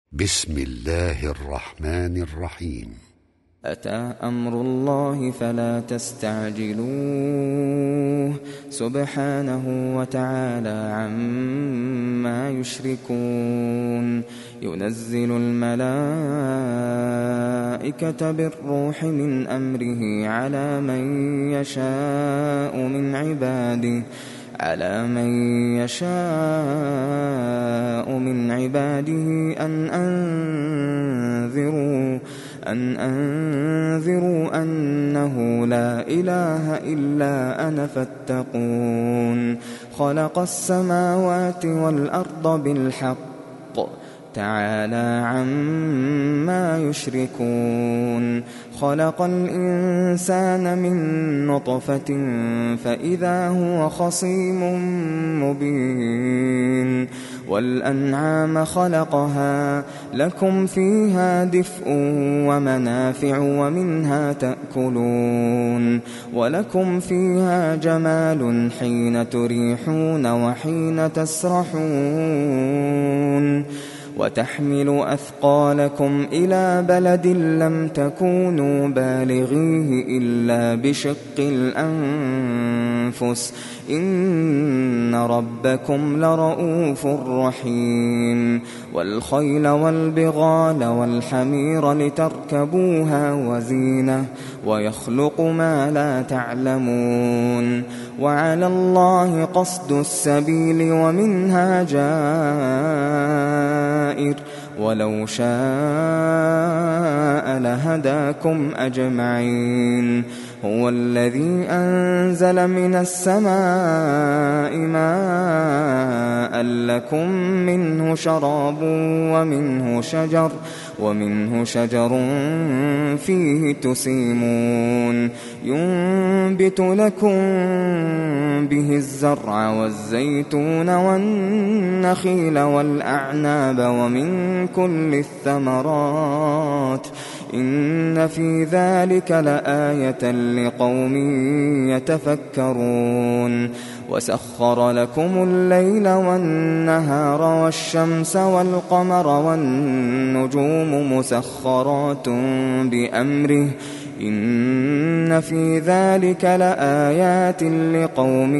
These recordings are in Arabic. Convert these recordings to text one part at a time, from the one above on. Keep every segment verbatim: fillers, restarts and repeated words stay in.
بسم الله الرحمن الرحيم. أتى أمر الله فلا تستعجلوه سبحانه وتعالى عما يشركون. ينزل الملائكة بالروح من أمره على من يشاء من عباده على من يشاء من عباده أن أنذروا أن أنذروا أنه لا إله إلا أنا فاتقون. خلق السماوات والأرض بالحق تعالى عما يشركون. خلق الإنسان من نطفة فإذا هو خصيم مبين. والأنعام خلقها لكم فيها دفء ومنافع ومنها تأكلون. ولكم فيها جمال حين تريحون وحين تسرحون. وتحمل أثقالكم إلى بلد لم تكونوا بالغيه إلا بشق الأنفس إن ربكم لرؤوف رحيم. والخيل والبغال والحمير لتركبوها وزينة ويخلق ما لا تعلمون. وعلى الله قصد السبيل ومنها جائر ولو شاء لهداكم أجمعين. هو الذي أنزل من السماء ماء لكم منه شراب ومنه شجر ومنه شجر فيه تسيمون. ينبت لكم به الزرع والزيتون والنخيل والأعناب ومن كل الثمرات إن في ذلك لآية لقوم يتفكرون. وسخر لكم الليل والنهار والشمس والقمر والنجوم مسخرات بأمره إن في ذلك لآيات لقوم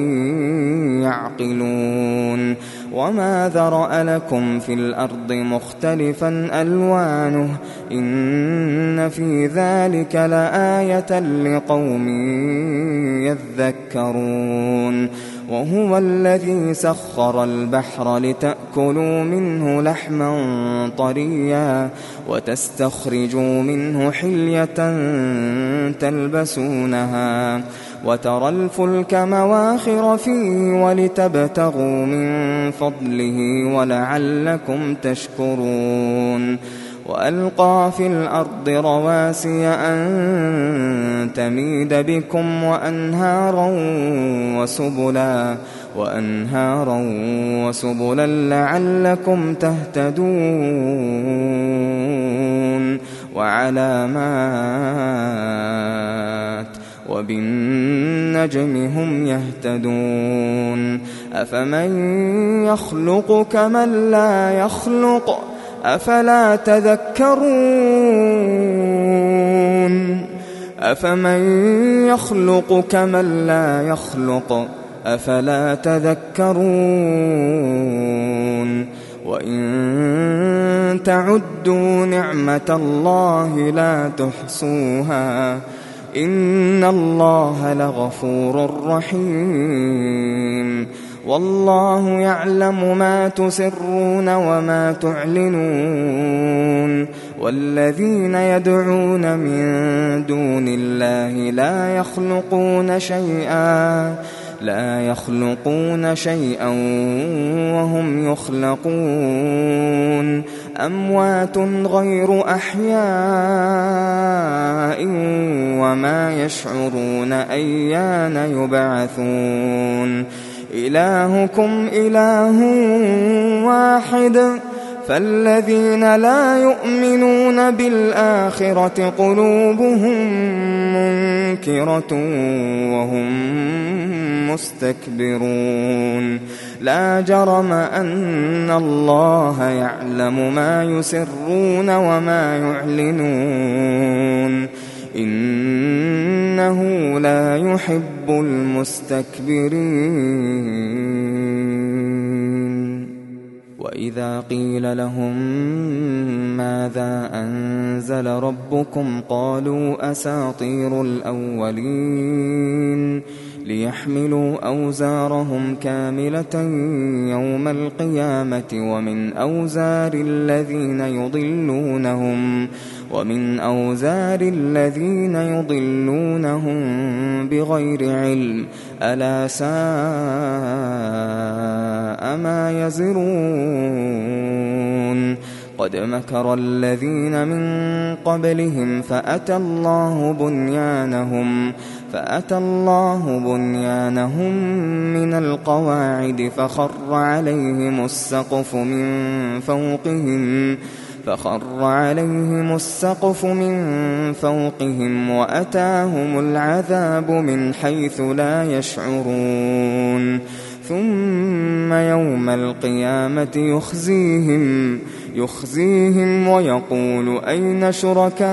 يعقلون. وما ذرأ لكم في الأرض مختلفا ألوانه إن في ذلك لآية لقوم يذكرون. وهو الذي سخر البحر لتأكلوا منه لحما طريا وتستخرجوا منه حلية تلبسونها وترى الفلك مواخر فيه ولتبتغوا من فضله ولعلكم تشكرون. وألقى في الأرض رواسي أن تميد بكم وأنهارا وسبلا وأنهارا وسبلا لعلكم تهتدون. وعلامات وبالنجم هم يهتدون. أفمن يخلق كمن لا يخلق أفلا تذكرون. أفمن يخلق كمن لا يخلق أفلا تذكرون. وإن تعدوا نعمة الله لا تحصوها إن الله لغفور رحيم. والله يعلم ما تسرون وما تعلنون. والذين يدعون من دون الله لا يخلقون شيئا لا يخلقون شيئا وهم يخلقون. أموات غير أحياء وما يشعرون أيان يبعثون. إلهكم إله واحد فالذين لا يؤمنون بالآخرة قلوبهم منكرة وهم مستكبرون لا جرم أن الله يعلم ما يسرون وما يعلنون إنه لا يحب المستكبرين. وإذا قيل لهم ماذا أنزل ربكم قالوا أساطير الأولين ليحملوا أوزارهم كاملة يوم القيامة ومن أوزار الذين يضلونهم ومن أوزار الذين يضلونهم بغير علم ألا ساء ما يزرون قد مكر الذين من قبلهم فأتى الله بنيانهم فأتى الله بنيانهم من القواعد فخر عليهم السقف من فوقهم فخر عليهم السقف من فوقهم وأتاهم العذاب من حيث لا يشعرون ثم يوم القيامة يخزيهم يخزيهم ويقول أين شركائي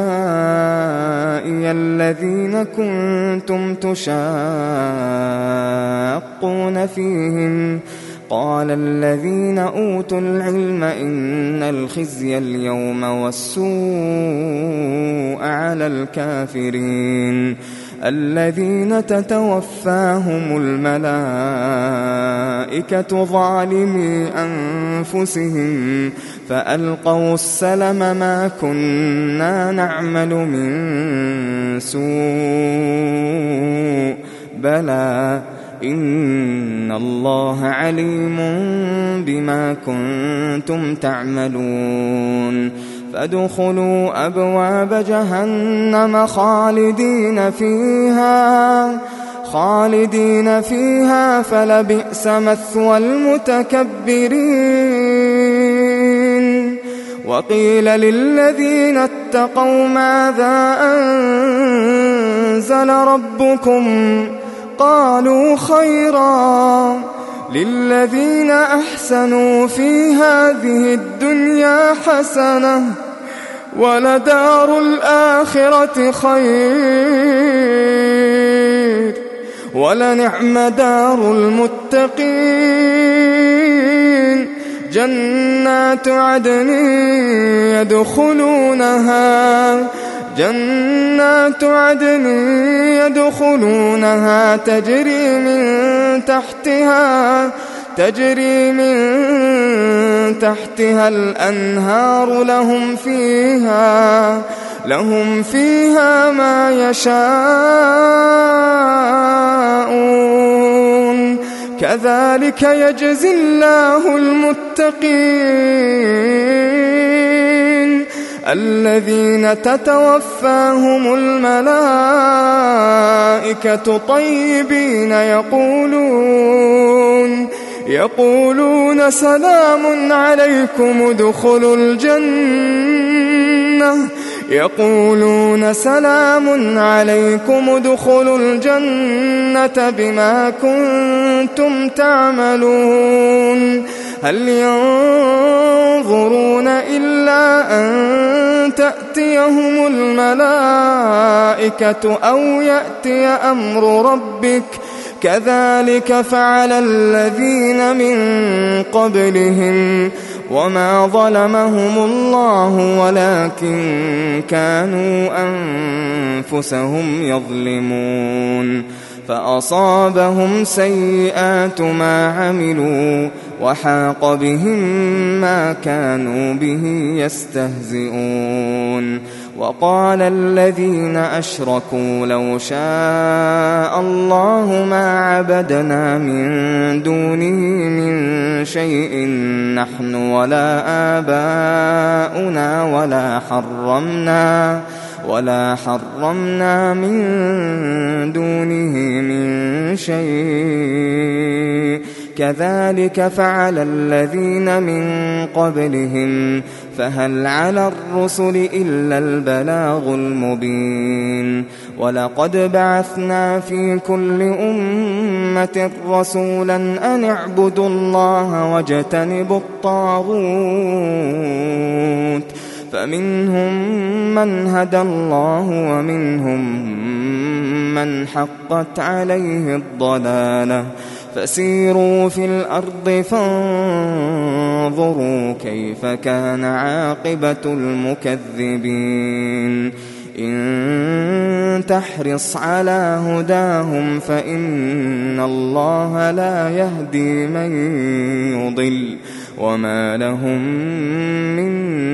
الذين كنتم تشاقون فيهم قال الذين أوتوا العلم إن الخزي اليوم والسوء على الكافرين الذين تتوفاهم الملائكة ظالمي أنفسهم فألقوا السلم ما كنا نعمل من سوء بلى إن الله عليم بما كنتم تعملون فادخلوا أبواب جهنم خالدين فيها خالدين فيها فلبئس مثوى المتكبرين. وقيل للذين اتقوا ماذا أنزل ربكم قالوا خيرا للذين أحسنوا في هذه الدنيا حسنة ولدار الآخرة خير ولنعم دار المتقين جنات عدن يدخلونها جنات عدن يدخلونها تجري من تحتها تجري من تحتها الأنهار لهم فيها لهم فيها ما يشاءون كذلك يجزي الله المتقين الذين تتوفاهم الملائكة طيبين يقولون يقولون سلام عليكم ادخلوا الجنة يقولون سلام عليكم ادخلوا الجنة بما كنتم تعملون هل ينظرون إلا أن تأتيهم الملائكة أو يأتي أمر ربك كذلك فعل الذين من قبلهم وما ظلمهم الله ولكن كانوا أنفسهم يظلمون فأصابهم سيئات ما عملوا وحاق بهم ما كانوا به يستهزئون وقال الذين أشركوا لو شاء الله ما عبدنا من دونه من شيء نحن ولا آباؤنا ولا حرمنا ولا حرمنا من دونه من شيء كذلك فعل الذين من قبلهم فهل على الرسل إلا البلاغ المبين ولقد بعثنا في كل أمة رسولا أن اعبدوا الله واجتنبوا الطاغوت فمنهم من هدى الله ومنهم من حقت عليه الضلالة فسيروا في الأرض فانظروا كيف كان عاقبة المكذبين إن تحرص على هداهم فإن الله لا يهدي من يضل وما لهم من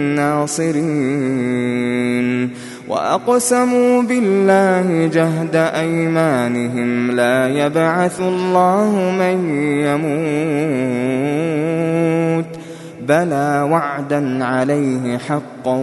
ناصرين وأقسموا بالله جهد أيمانهم لا يبعث الله من يموت بلى وعدا عليه حقا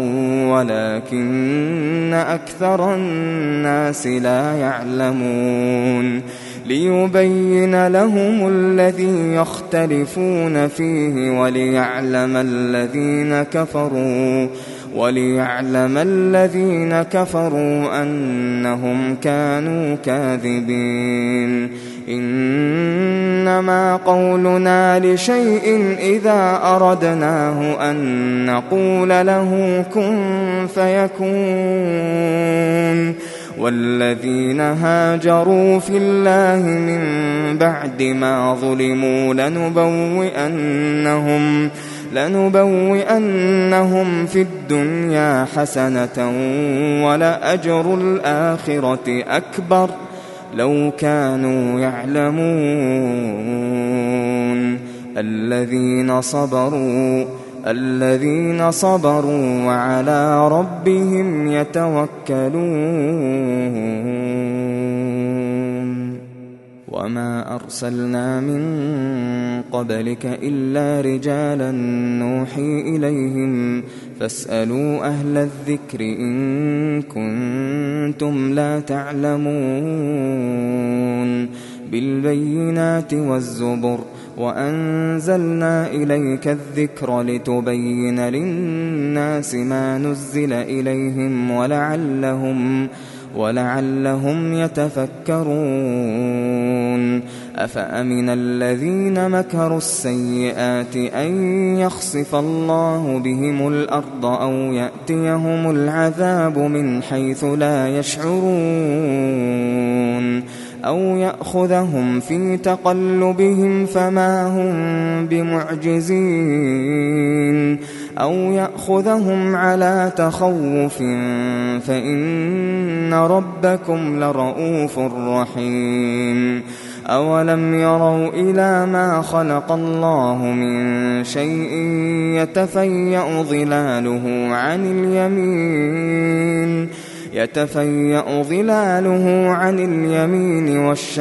ولكن أكثر الناس لا يعلمون ليبين لهم الذي يختلفون فيه وليعلم الذين كفروا وليعلم الذين كفروا أنهم كانوا كاذبين إنما قولنا لشيء إذا أردناه أن نقول له كن فيكون والذين هاجروا في الله من بعد ما ظلموا لنبوئنهم لنبوئنهم في الدنيا حسنة ولأجر الآخرة أكبر لو كانوا يعلمون الذين صبروا الذين صبروا وعلى ربهم يتوكلون وما أرسلنا من قبلك إلا رجالا نوحي إليهم فاسألوا أهل الذكر إن كنتم لا تعلمون بالبينات والزبر وأنزلنا إليك الذكر لتبين للناس ما نزل إليهم ولعلهم ولعلهم يتفكرون أفأمن الذين مكروا السيئات أن يخسف الله بهم الأرض أو يأتيهم العذاب من حيث لا يشعرون أو يأخذهم في تقلبهم فما هم بمعجزين أو يأخذهم على تخوف فإن ربكم لرؤوف رحيم أولم يروا إلى ما خلق الله من شيء يتفيأ ظلاله عن اليمين يتفيأ ظلاله عن اليمين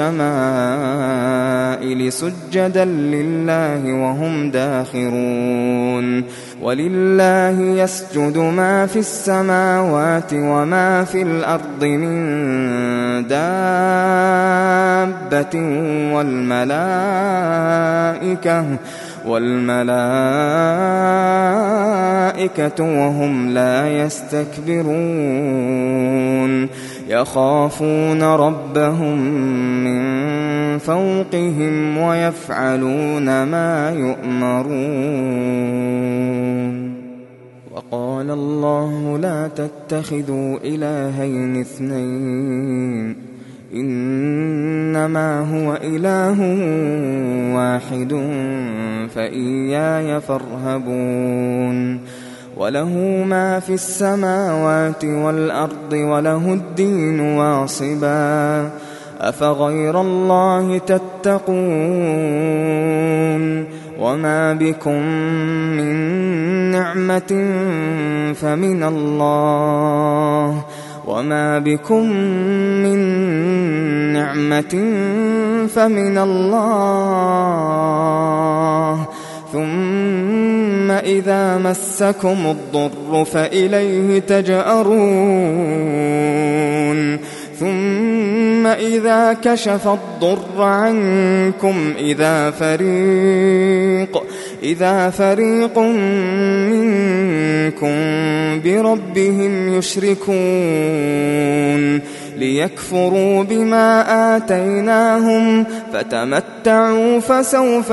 والشمائل سجدا لله وهم داخرون ولله يسجد ما في السماوات وما في الأرض من دابة والملائكة والملائكة وهم لا يستكبرون يخافون ربهم من فوقهم ويفعلون ما يؤمرون وقال الله لا تتخذوا إلهين اثنين إنما هو إله واحد فإياي فارهبون وله ما في السماوات والأرض وله الدين واصبا أفغير الله تتقون وما بكم من نعمة فمن الله وما بكم من نعمة فمن الله ثم إذا مسكم الضر فإليه تجأرون ثم إذا كشف الضر عنكم إذا فريق إذا فريق منكم بربهم يشركون ليكفروا بما آتيناهم فتمتعوا فسوف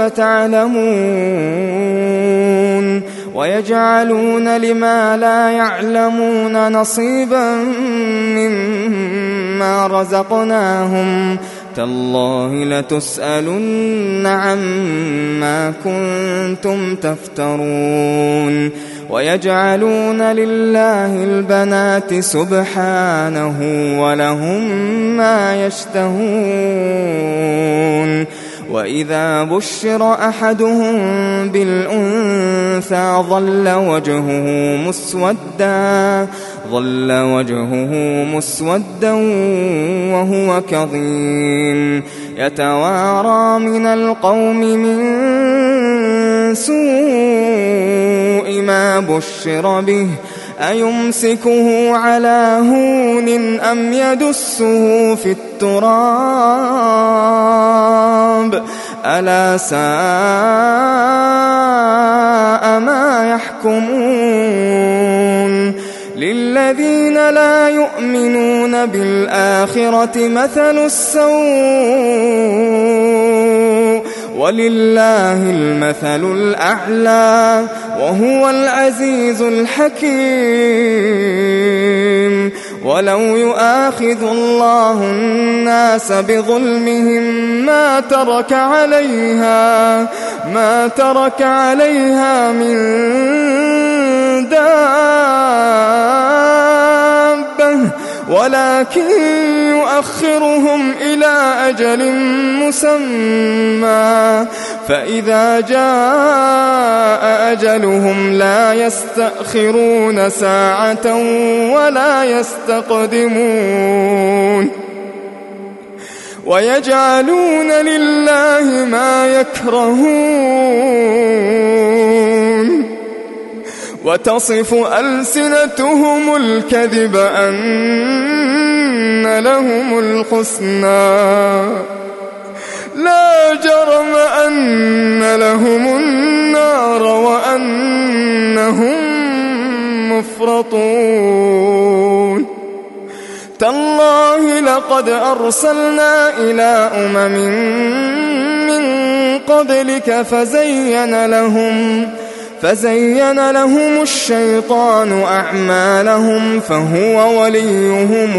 تعلمون ويجعلون لما لا يعلمون نصيبا مما رزقناهم تالله لتسألن عما كنتم تفترون ويجعلون لله البنات سبحانه ولهم ما يشتهون وإذا بشر أحدهم بالأنثى ظل وجهه مسودا ظل وجهه مسودا وهو كظيم يتوارى من القوم من سوء ما بشر به أيمسكه على هون أم يدسه في التراب ألا ساء ما يحكمون للذين لا يؤمنون بالآخرة مثل السوء ولله المثل الأعلى وهو العزيز الحكيم ولو يؤاخذ الله الناس بظلمهم ما ترك عليها ما ترك عليها من دابة ولكن يؤخرهم إلى أجل مسمى فإذا جاء أجلهم لا يستأخرون ساعة ولا يستقدمون ويجعلون لله ما يكرهون وتصف ألسنتهم الكذب أن لهم الحسنى لا جرم أن لهم النار وأنهم مفرطون تالله لقد أرسلنا إلى أمم من قبلك فزين لهم فزين لهم الشيطان أعمالهم فهو وليهم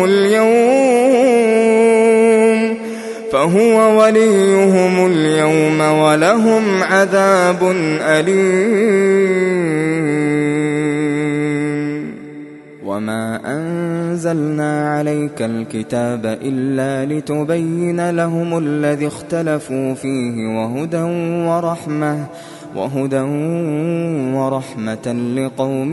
اليوم فهو وليهم اليوم ولهم عذاب أليم وما أنزلنا عليك الكتاب إلا لتبين لهم الذي اختلفوا فيه وهدى ورحمة وهدى ورحمة لقوم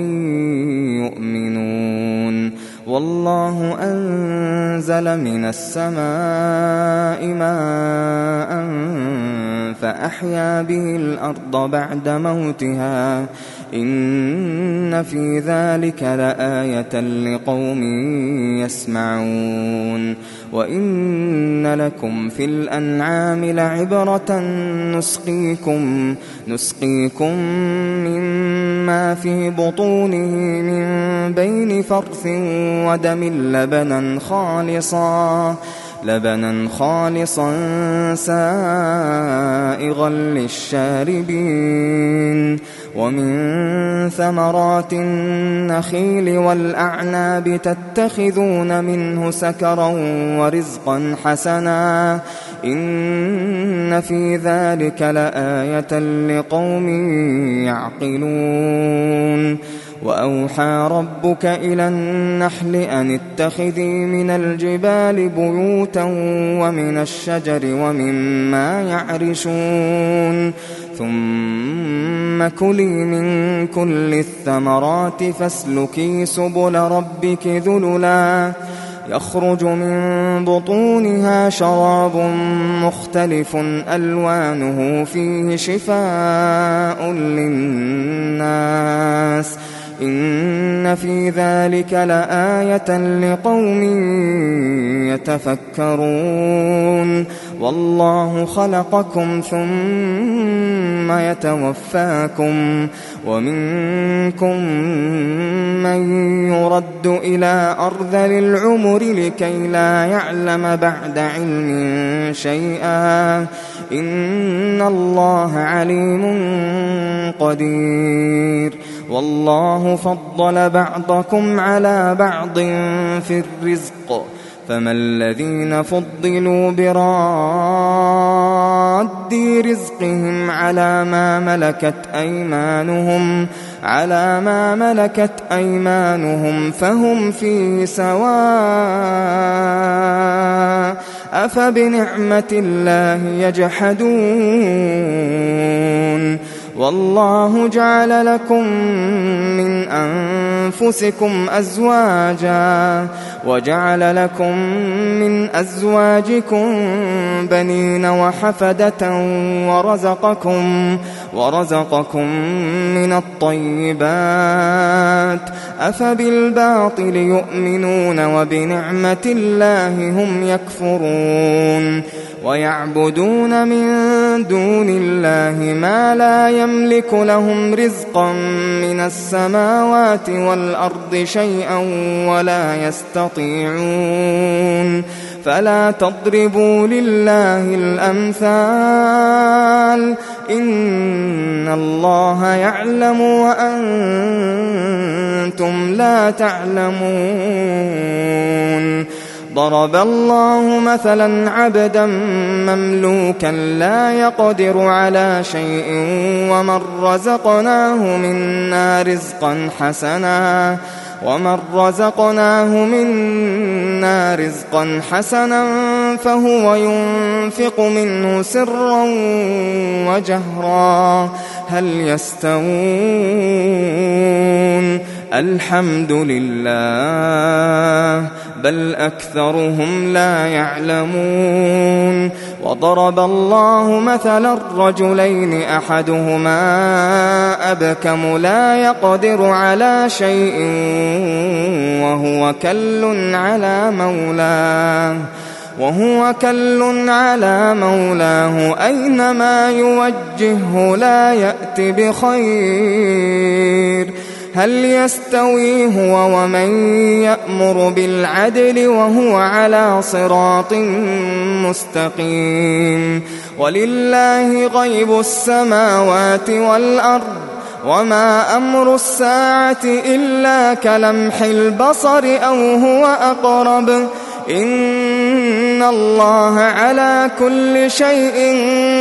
يؤمنون والله أنزل من السماء ماء فأحيا به الأرض بعد موتها إن في ذلك لآية لقوم يسمعون وإن لكم في الأنعام لعبرة نسقيكم نسقيكم مما في بطونه من بين فرث ودم لبنا خالصا لبنا خالصا سائغا للشاربين ومن ثمرات النخيل والأعناب تتخذون منه سكرا ورزقا حسنا إن في ذلك لآية لقوم يعقلون وأوحى ربك إلى النحل أن اتخذي من الجبال بيوتا ومن الشجر ومما يعرشون ثم كلي من كل الثمرات فاسلكي سبل ربك ذللا يخرج من بطونها شراب مختلف ألوانه فيه شفاء للناس إن في ذلك لآية لقوم يتفكرون والله خلقكم ثم يتوفاكم ومنكم من يرد إلى أرذل العمر لكي لا يعلم بعد علم شيئا إن الله عليم قدير والله فضل بعضكم على بعض في الرزق فما الذين فضلوا براد رزقهم على ما ملكت أيمانهم على ما ملكت أيمانهم فهم فيه سواء أفبنعمة الله يجحدون والله جعل لكم من أنفسكم أزواجا وجعل لكم من أزواجكم بنين وحفدة ورزقكم ورزقكم من الطيبات أفبالباطل يؤمنون وبنعمة الله هم يكفرون ويعبدون من دون الله ما لا يملك لهم رزقا من السماوات والأرض شيئا ولا يستطيعون فلا تضربوا لله الأمثال إن الله يعلم وأنتم لا تعلمون ضرب الله مثلا عبدا مملوكا لا يقدر على شيء ومن رزقناه منا رزقا حسنا ومن رزقناه منا رزقا حسنا فهو ينفق منه سرا وجهرا هل يستوون الحمد لله بل أكثرهم لا يعلمون وضرب الله مثلا الرجلين أحدهما أبكم لا يقدر على شيء وهو كل على مولاه وهو كل على مولاه أينما يوجهه لا يأت بخير هل يستوي هو ومن يأمر بالعدل وهو على صراط مستقيم ولله غيب السماوات والأرض وما أمر الساعة إلا كلمح البصر أو هو أقرب إن الله على كل شيء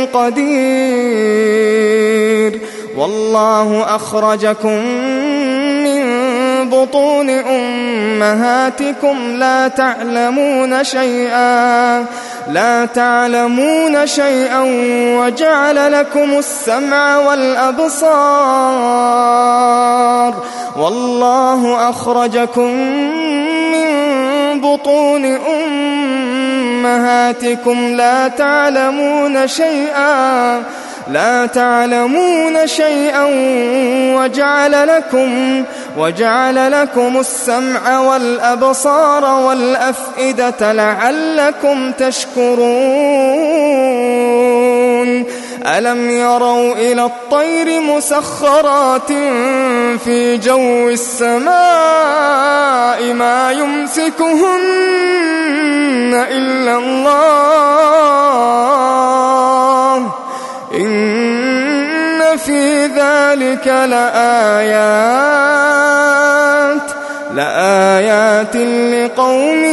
قدير والله أخرجكم من بطون أمهاتكم لا تعلمون شيئا لا تعلمون شيئا وجعل لكم السمع والأبصار والله أخرجكم من بطون أمهاتكم لا تعلمون شيئا لا تعلمون شيئا وجعل لكم وجعل لكم السمع والأبصار والأفئدة لعلكم تشكرون ألم يروا إلى الطير مسخرات في جو السماء ما يمسكهن إلا الله إن في ذلك لآيات لآيات لقوم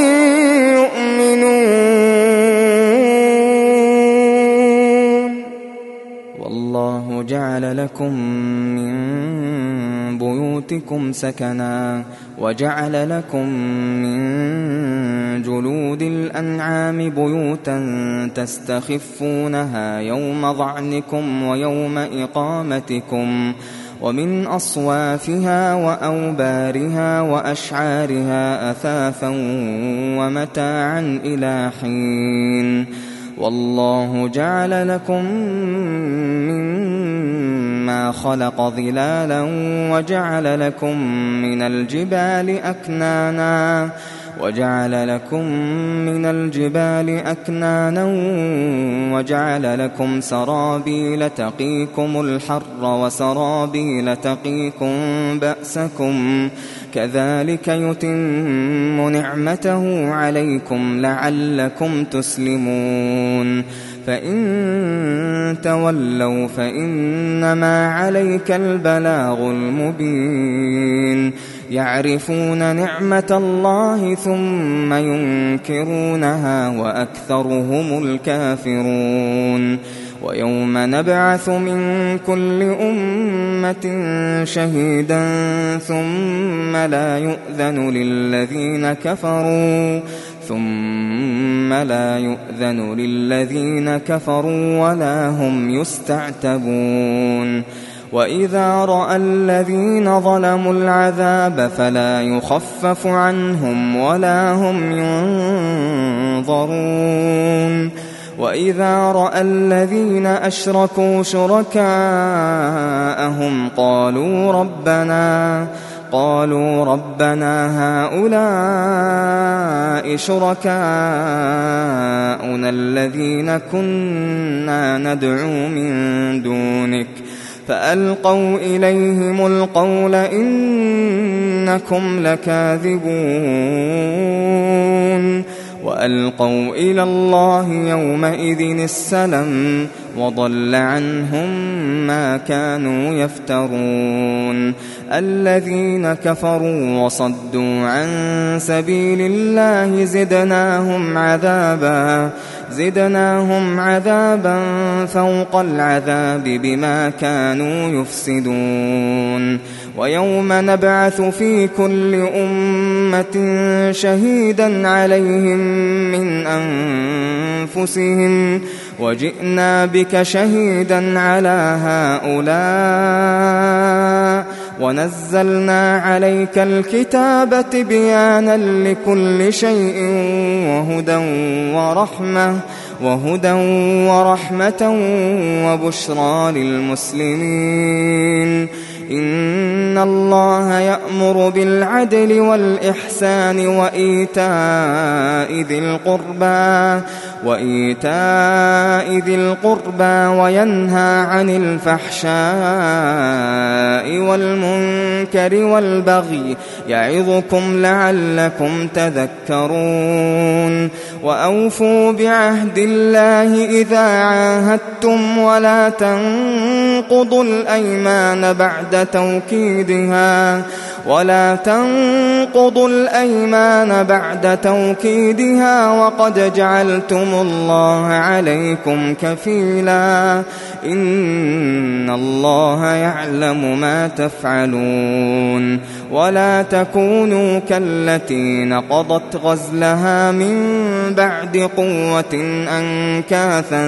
يؤمنون والله جعل لكم من بيوتكم سكنا وجعل لكم من جلود الأنعام بيوتا تستخفونها يوم ظعنكم ويوم إقامتكم ومن أصوافها وأوبارها وأشعارها أثاثا ومتاعا إلى حين والله جعل لكم ما خلق ظلالا وجعل لكم من الجبال أكنانا وجعل لكم من الجبال أكنانا وجعل لكم سرابيل تقيكم الحر وسرابيل تقيكم بأسكم كذلك يتم نعمته عليكم لعلكم تسلمون فإن تولوا فإنما عليك البلاغ المبين يعرفون نعمة الله ثم ينكرونها وأكثرهم الكافرون ويوم نبعث من كل أمة شهيدا ثم لا يؤذن للذين كفروا ثم لا يؤذن للذين كفروا ولا هم يستعتبون وإذا رأى الذين ظلموا العذاب فلا يخفف عنهم ولا هم ينظرون وإذا رأى الذين أشركوا شركاءهم قالوا ربنا قالوا ربنا هؤلاء شركاؤنا الذين كنا ندعو من دونك فألقوا إليهم القول إنكم لكاذبون وألقوا إلى الله يومئذ السلم وضل عنهم ما كانوا يفترون الذين كفروا وصدوا عن سبيل الله زدناهم عذابا زدناهم عذابا فوق العذاب بما كانوا يفسدون ويوم نبعث في كل أمة شهيدا عليهم من أنفسهم وجئنا بك شهيدا على هؤلاء ونزلنا عليك الكتاب تبيانا لكل شيء وهدى ورحمة وهدى ورحمة وبشرى للمسلمين إن الله يأمر بالعدل والإحسان وإيتاء ذي القربى وإيتاء ذي القربى وينهى عن الفحشاء والمنكر والبغي يعظكم لعلكم تذكرون وأوفوا بعهد الله إذا عاهدتم ولا تنقضوا الأيمان بعد توكيدها ولا تنقضوا الأيمان بعد توكيدها وقد جعلتم الله عليكم كفيلا إن الله يعلم ما تفعلون ولا تكونوا كالتي نقضت غزلها من بعد قوة أنكاثا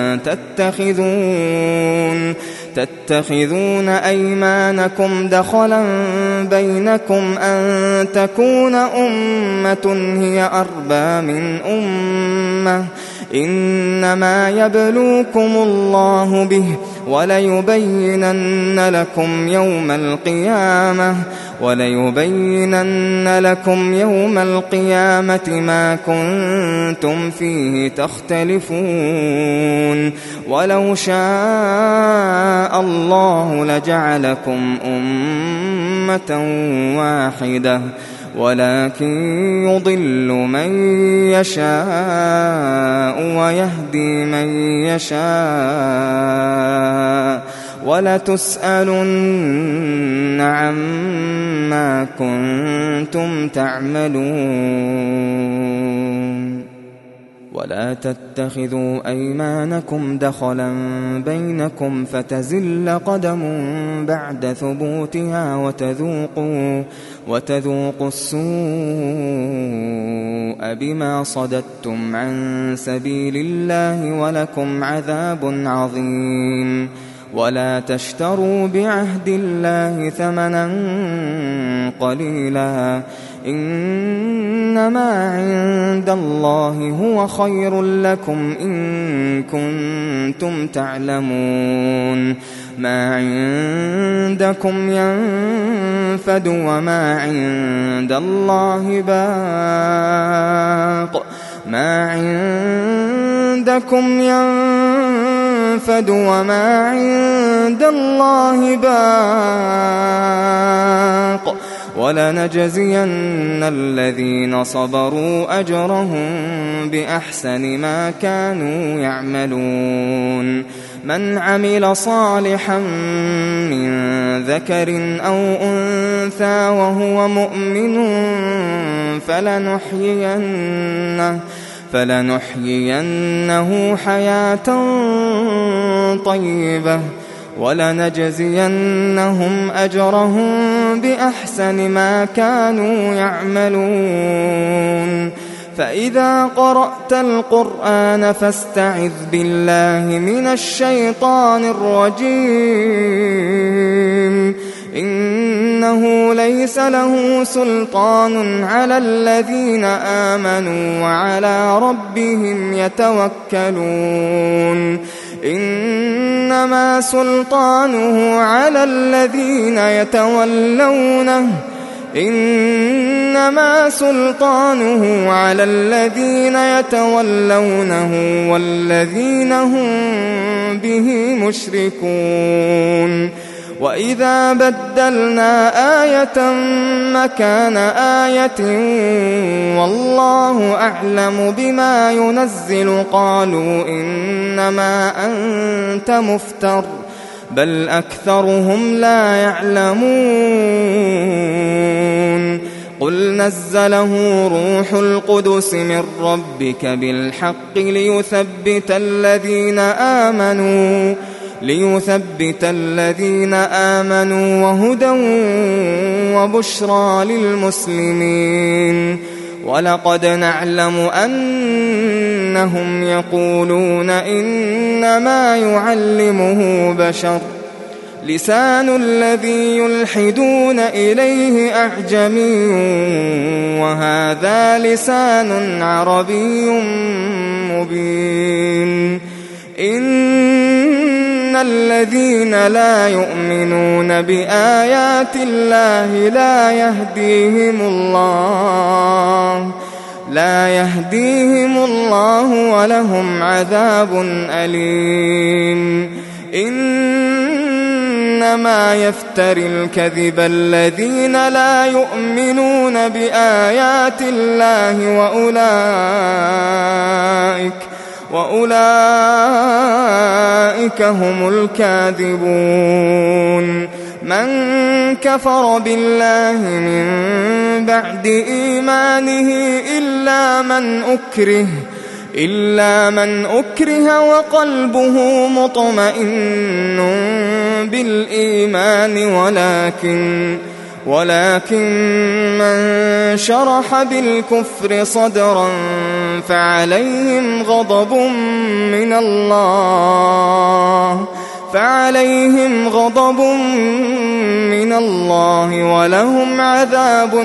تتخذون تتخذون أيمانكم دخلا بينكم أن تكون أمة هي أربى من أمة إنما يبلوكم الله به وليبينن لكم يوم القيامة وليبينن لكم يوم القيامة ما كنتم فيه تختلفون ولو شاء الله لجعلكم أمة واحدة ولكن يضل من يشاء ويهدي من يشاء ولتسألن عما كنتم تعملون ولا تتخذوا أيمانكم دخلا بينكم فتزل قدم بعد ثبوتها وتذوقوا وتذوقوا السوء بما صددتم عن سبيل الله ولكم عذاب عظيم ولا تشتروا بعهد الله ثمنا قليلا إنما عند الله هو خير لكم إن كنتم تعلمون ما عندكم ينفد وما عند الله باق ما عندكم ينفد وما عند الله باق ولنجزين الذين صبروا أجرهم بأحسن ما كانوا يعملون من عمل صالحا من ذكر أو أنثى وهو مؤمن فلنحيينه فلنحيينه حياة طيبة ولنجزينهم أجرهم بأحسن ما كانوا يعملون فإذا قرأت القرآن فاستعذ بالله من الشيطان الرجيم إنه ليس له سلطان على الذين آمنوا وعلى ربهم يتوكلون إنما سلطانه على الذين يتولونه إنما سلطانه على الذين يتولونه والذين هم به مشركون وإذا بدلنا آية مكان آية والله أعلم بما ينزل قالوا إنما أنت مفتر بل أكثرهم لا يعلمون قل نزله روح القدس من ربك بالحق ليثبت الذين آمنوا ليثبت الذين آمنوا وهدى وبشرى للمسلمين ولقد نعلم أنهم يقولون إنما يعلمه بشر لسان الذي يلحدون إليه أعجمي وهذا لسان عربي مبين إن الذين لا يؤمنون بآيات الله لا يهديهم الله لا يهديهم الله ولهم عذاب أليم إنما يفتري الكذب الذين لا يؤمنون بآيات الله وأولئك وأولئك هم الكاذبون من كفر بالله من بعد إيمانه إلا من أكره إلا من أكره وقلبه مطمئن بالإيمان ولكن ولكن من شرح بالكفر صدرا فعليهم غضب من الله فعليهم غضب من الله ولهم عذاب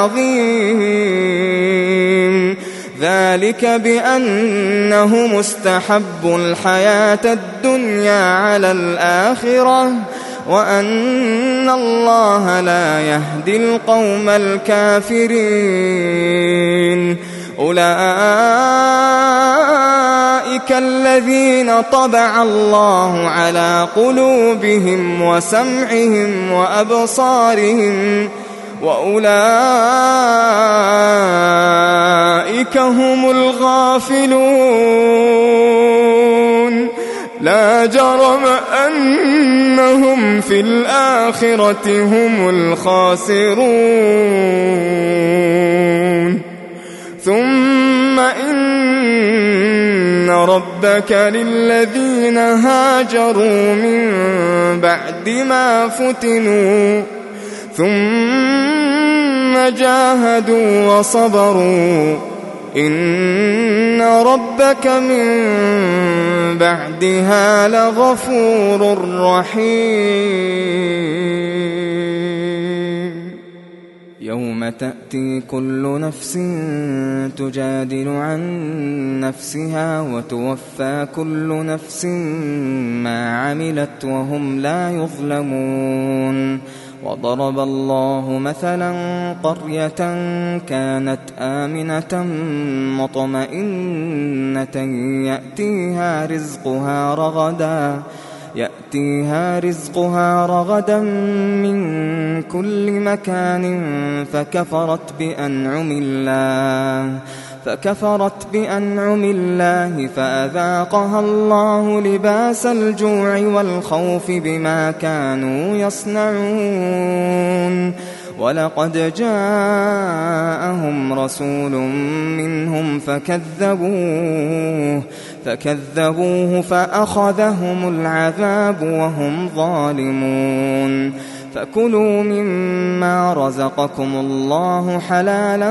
عظيم ذلك بأنه مستحب الحياة الدنيا على الآخرة وأن الله لا يهدي القوم الكافرين أولئك الذين طبع الله على قلوبهم وسمعهم وأبصارهم وأولئك هم الغافلون لا جرم أنهم في الآخرة هم الخاسرون ثم إن ربك للذين هاجروا من بعد ما فتنوا ثم جاهدوا وصبروا إن ربك من بعدها لغفور رحيم يوم تأتي كل نفس تجادل عن نفسها وتوفى كل نفس ما عملت وهم لا يظلمون. وضرب الله مثلا قرية كانت آمنة مطمئنة يأتيها رزقها رغدا يأتيها رزقها رغدا من كل مكان فكفرت بأنعم الله فكفرت بأنعم الله فأذاقها الله لباس الجوع والخوف بما كانوا يصنعون. ولقد جاءهم رسول منهم فكذبوه فكذبوه فأخذهم العذاب وهم ظالمون. فكلوا مما رزقكم الله حلالا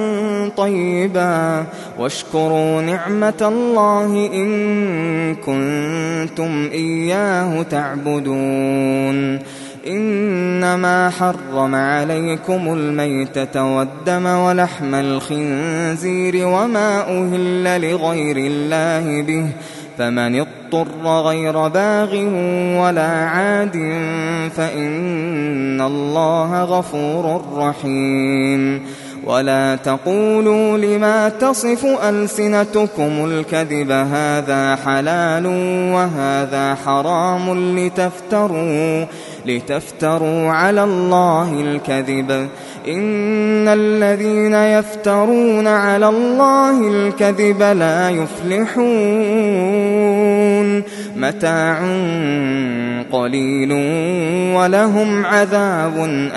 طيبا واشكروا نعمة الله إن كنتم إياه تعبدون. إنما حرم عليكم الميتة والدم ولحم الخنزير وما أهل لغير الله به فمن اضطر غير باغ ولا عاد فإن الله غفور رحيم. ولا تقولوا لما تصف ألسنتكم الكذب هذا حلال وهذا حرام لتفتروا لتفتروا على الله الكذب إن الذين يفترون على الله الكذب لا يفلحون. متاع قليل ولهم عذاب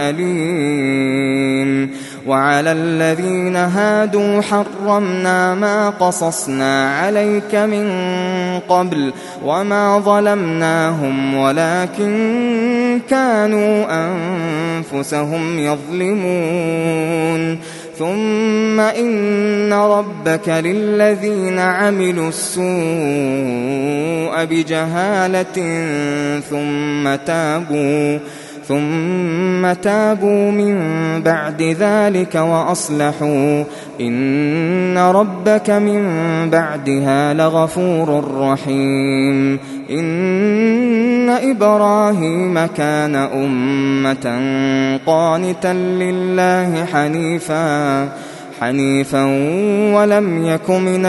أليم. وعلى الذين هادوا حرمنا ما قصصنا عليك من قبل وما ظلمناهم ولكن كانوا أنفسهم يظلمون. ثم إن ربك للذين عملوا السوء بجهالة ثم تابوا ثم تابوا من بعد ذلك وأصلحوا إن ربك من بعدها لغفور رحيم. إن إبراهيم كان أمة قانتا لله حنيفا حنيفا ولم يك من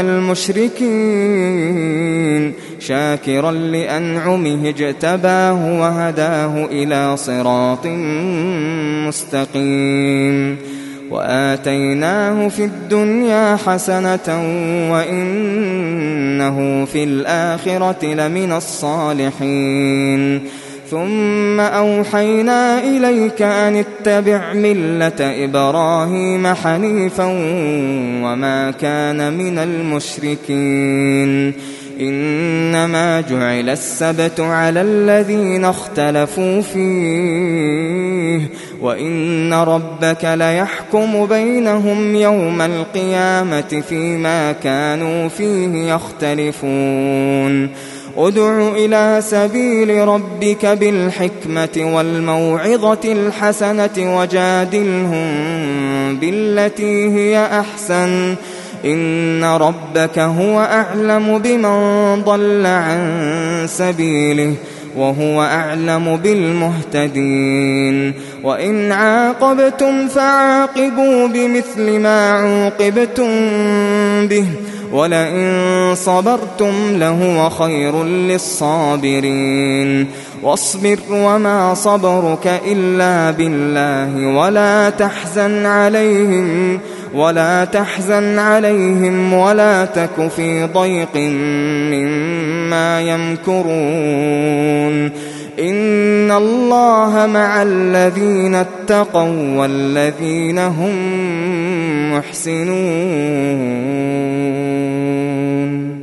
المشركين شاكرا لأنعمه اجتباه وهداه إلى صراط مستقيم. وآتيناه في الدنيا حسنة وإنه في الآخرة لمن الصالحين. ثم أوحينا إليك أن اتبع ملة إبراهيم حنيفا وما كان من المشركين. إنما جعل السبت على الذين اختلفوا فيه وإن ربك ليحكم بينهم يوم القيامة فيما كانوا فيه يختلفون. ادع إلى سبيل ربك بالحكمة والموعظة الحسنة وجادلهم بالتي هي أحسن إن ربك هو أعلم بمن ضل عن سبيله وهو أعلم بالمهتدين. وإن عاقبتم فعاقبوا بمثل ما عوقبتم به ولئن صبرتم لهو خير للصابرين. واصبر وما صبرك إلا بالله ولا تحزن عليهم ولا تحزن عليهم ولا تك في ضيق مما يمكرون. إن الله مع الذين اتقوا والذين هم محسنون.